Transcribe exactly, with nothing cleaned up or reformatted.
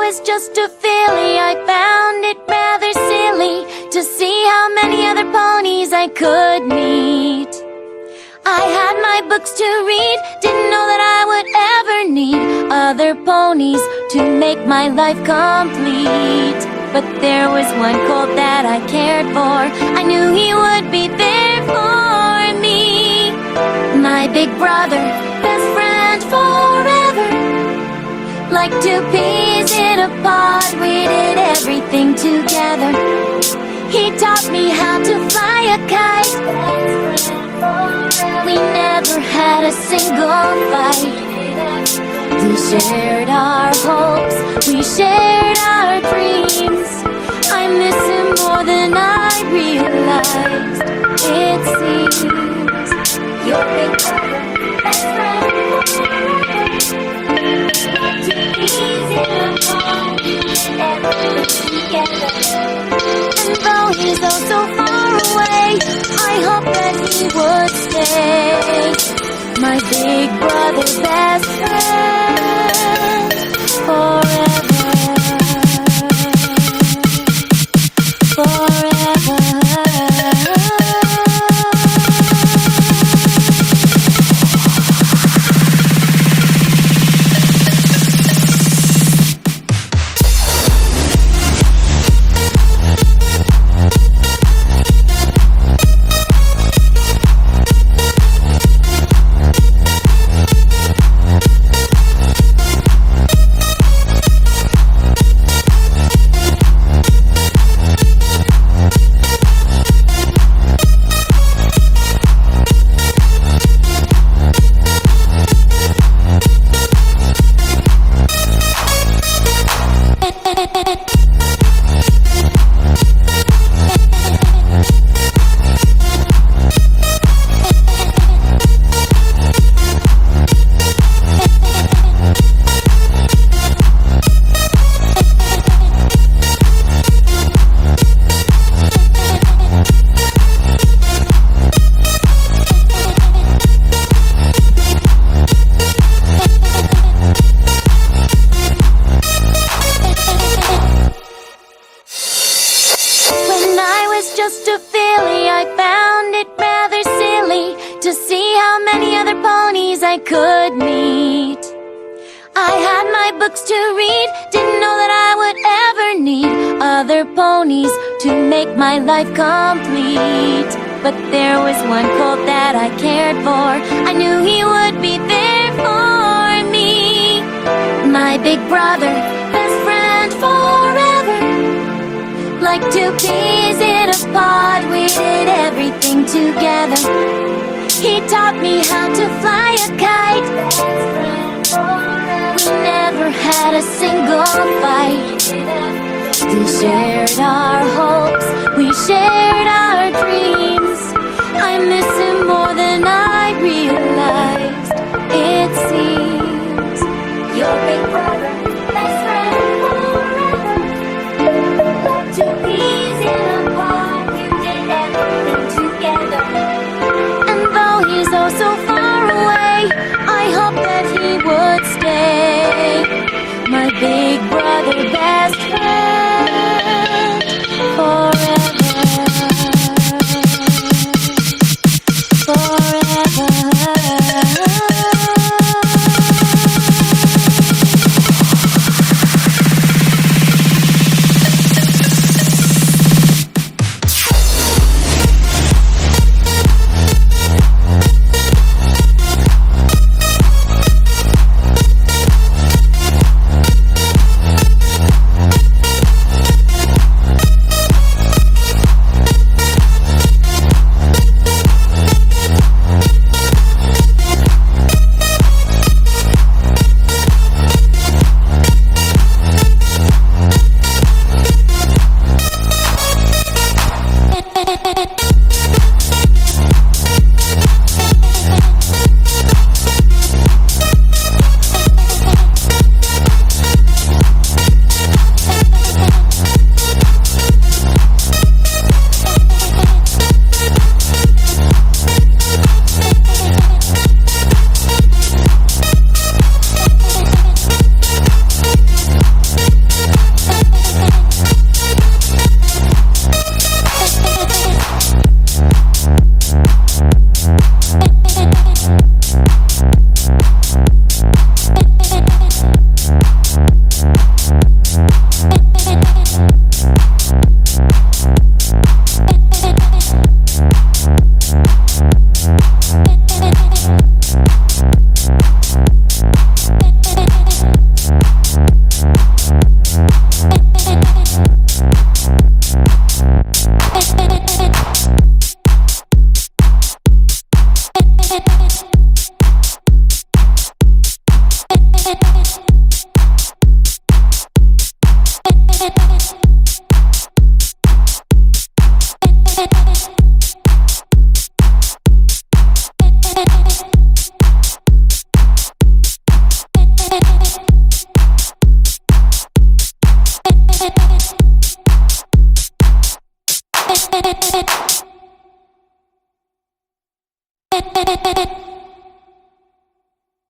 was just a filly, I found it rather silly to see how many other ponies I could meet. I had my books to read, didn't know that I would ever need other ponies to make my life complete. But there was one colt that I cared for, I knew he would be there for me. My big brother, best friend forever. Like two peas in a pod, we did everything together. He taught me how to fly a kite. We never had a single fight. We shared our hopes, we shared our dreams. I miss him more than I realized. It seems your big brother, best friend forever. Two peas in a pod, we did everything together. And though he's oh so far away, I hope that he would stay. My big brother, best friend forever. Forever. Just a filly, I found it rather silly to see how many other ponies I could meet. I had my books to read, didn't know that I would ever need other ponies to make my life complete. But there was one colt that I cared for, I knew he would be there for me. My big brother, best friend forever. Like two peas in a pod, we did everything together. He taught me how to fly a kite. We never had a single fight. We shared our hopes, we shared our dreams. I miss him more than I realized. It seems your big brother, best friend forever. Two peas in a pod, we did everything together. And though he's oh so far away, I hope that he would stay. My big brother, best friend forever. Forever. it.